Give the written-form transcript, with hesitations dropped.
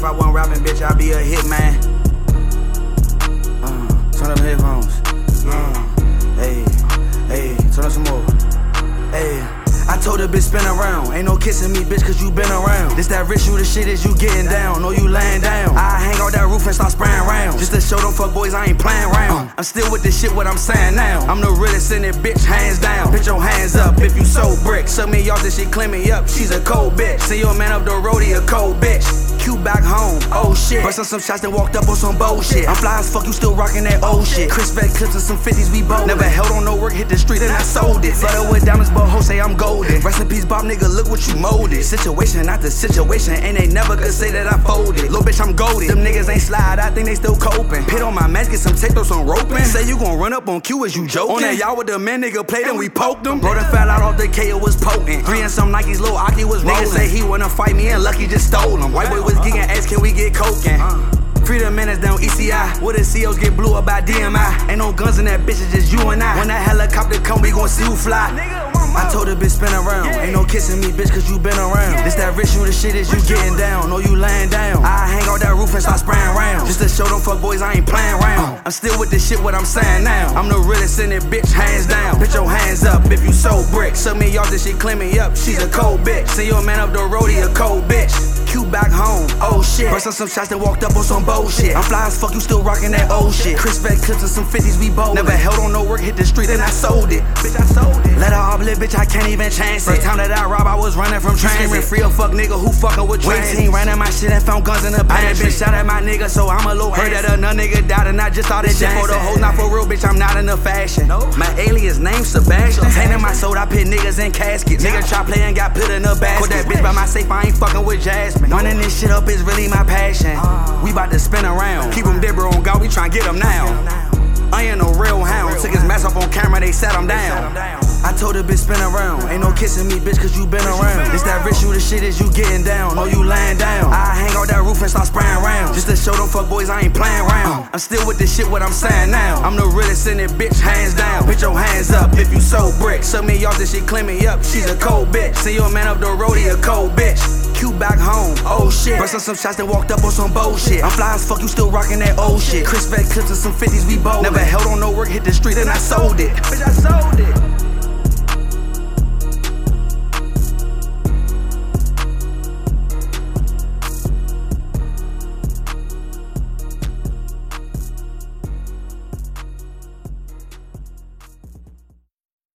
I wasn't rapping, bitch, I'd be a hitman. Turn up the headphones. Hey, turn up some more. Hey. I told her bitch spin around. Ain't no kissing me, bitch, cause you been around. This that rich shooter shit is you getting down. No, you laying down. I hang out that roof and start spraying rounds. Just to show them fuck boys I ain't playing round. I'm still with this shit, what I'm saying now. I'm the realest in it, bitch, hands down. Put your hands up if you so brick. Suck me off this shit, clean me up. She's a cold bitch. See your man up the road, he a cold bitch. Q back home, oh shit. Bustin' some shots, then walked up on some bullshit. I'm fly as fuck, you still rockin' that old shit. Chris Vet clips and some 50s, we bold. Never held on no work, hit the street and I sold it. Flooded with diamonds, but hoes say I'm golden. Rest in peace, Bob, nigga, look what you molded. Situation after situation, and they never could say that I folded. Little bitch, I'm golded. Them niggas ain't slide, I think they still coping. Pit on my mask, get some tape, throw some roping. Say you gon' run up on Q, as you joking? On that y'all with the man nigga played and we poked him. Bro, that fell out off the K, it was potent. 3 and some Nikes, Lil Aki was rolling. Niggas say he wanna fight me and Lucky just stole him. White boy was geeking, ask can we get coking? Freedom minutes down ECI. Where the COs get blew up by DMI. Ain't no guns in that bitch, it's just you and I. When that helicopter come, we gon' see who fly. I told her bitch spin around. Ain't no kissing me, bitch, cause you been around. This that rich shooter shit is you getting down. No, you laying down. I hang out that roof and start spraying rounds. Just to show them fuck boys I ain't playing round. I'm still with this shit, what I'm saying now. I'm the realest in it, bitch, hands down. Put your hands up if you so brick. Suck me off this shit, clean me up. She's a cold bitch. See your man up the road, he a cold bitch. Q back home, oh shit. Bustin' some shots, then walked up on some bullshit. I'm fly as fuck, you still rockin' that old shit. Chris Vet clips and some 50s, we bold. Never held on no work, hit the street and I sold it. Bitch, I sold it. Let her off lit, bitch, I can't even chance it. First time that I rob, I was running from transit. Screaming free a fuck nigga who fuckin' with transit. 18 ran at my shit and found guns in the pantry. I ain't been shot at my nigga, so I'm a little heard that another nigga died and I just started dancing. For the hoes, not for real, bitch, I'm not in the fashion. My alias name Sebastian. Painting my soul, I put niggas in caskets. Nigga try play and got put in a basket. Put that bitch by my safe, I ain't fucking with Jasmine. Running this shit up is really my passion. We bout to spin around. Keep him dead, bro, on God, we tryna get him now. I ain't no real hound. Took his mask off on camera, they sat him down. I told her bitch spin around. Ain't no kissing me, bitch, cause you been around. This that rich shooter shit is you getting down. No, you laying down. I hang out that roof and start spraying rounds. Just to show them fuck boys I ain't playing round. I'm still with this shit, what I'm saying now. I'm the realest in it, bitch, hands down. Put your hands up if you so brick. Suck me off this shit, clean me up. She's a cold bitch. See your man up the road, he a cold bitch. Q back home, oh shit. Bustin' some shots, then walked up on some bullshit. I'm fly as fuck, you still rockin' that old shit. Chris Vet clips and some 50s, we bold. Never held on no work, hit the street and I sold it. Bitch, I sold it.